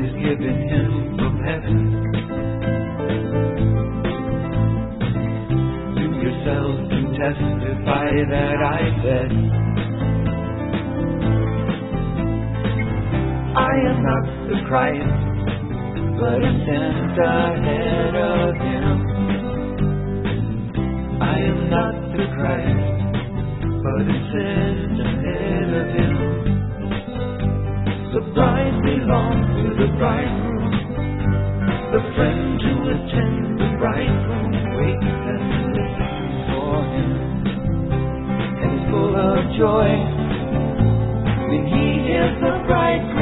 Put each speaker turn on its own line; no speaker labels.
is given him from heaven. You yourselves can testify that I said, I am not the Christ, but am sent ahead of him. I am not the Christ, but am sent ahead of him. The bride belongs to the bridegroom. The friend who attends the bridegroom waits and listens for him, and is full of joy when he hears the bridegroom.